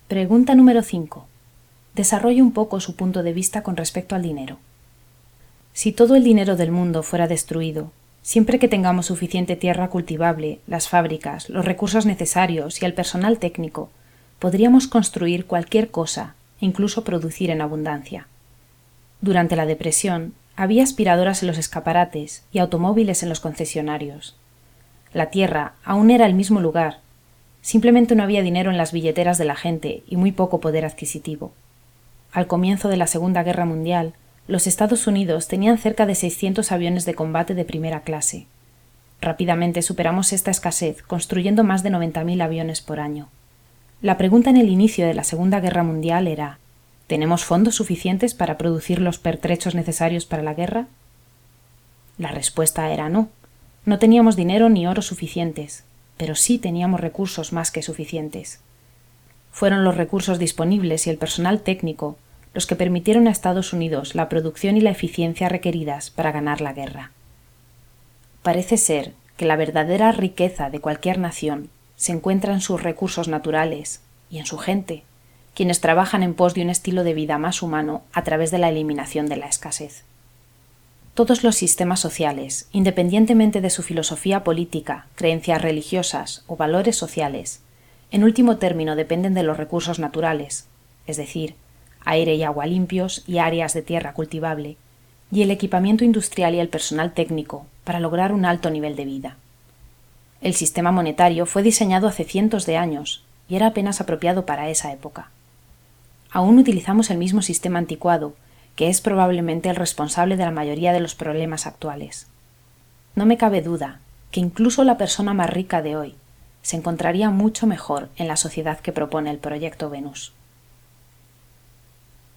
Pregunta número 5. Desarrolle un poco su punto de vista con respecto al dinero. Si todo el dinero del mundo fuera destruido, siempre que tengamos suficiente tierra cultivable, las fábricas, los recursos necesarios y el personal técnico, podríamos construir cualquier cosa e incluso producir en abundancia. Durante la Depresión, había aspiradoras en los escaparates y automóviles en los concesionarios. La tierra aún era el mismo lugar, simplemente no había dinero en las billeteras de la gente y muy poco poder adquisitivo. Al comienzo de la Segunda Guerra Mundial, los Estados Unidos tenían cerca de 600 aviones de combate de primera clase. Rápidamente superamos esta escasez, construyendo más de 90.000 aviones por año. La pregunta en el inicio de la Segunda Guerra Mundial era: ¿tenemos fondos suficientes para producir los pertrechos necesarios para la guerra? La respuesta era no. No teníamos dinero ni oro suficientes, pero sí teníamos recursos más que suficientes. Fueron los recursos disponibles y el personal técnico los que permitieron a Estados Unidos la producción y la eficiencia requeridas para ganar la guerra. Parece ser que la verdadera riqueza de cualquier nación se encuentra en sus recursos naturales y en su gente, quienes trabajan en pos de un estilo de vida más humano a través de la eliminación de la escasez. Todos los sistemas sociales, independientemente de su filosofía política, creencias religiosas o valores sociales, en último término dependen de los recursos naturales, es decir, aire y agua limpios y áreas de tierra cultivable, y el equipamiento industrial y el personal técnico para lograr un alto nivel de vida. El sistema monetario fue diseñado hace cientos de años y era apenas apropiado para esa época. Aún utilizamos el mismo sistema anticuado, que es probablemente el responsable de la mayoría de los problemas actuales. No me cabe duda que incluso la persona más rica de hoy se encontraría mucho mejor en la sociedad que propone el Proyecto Venus.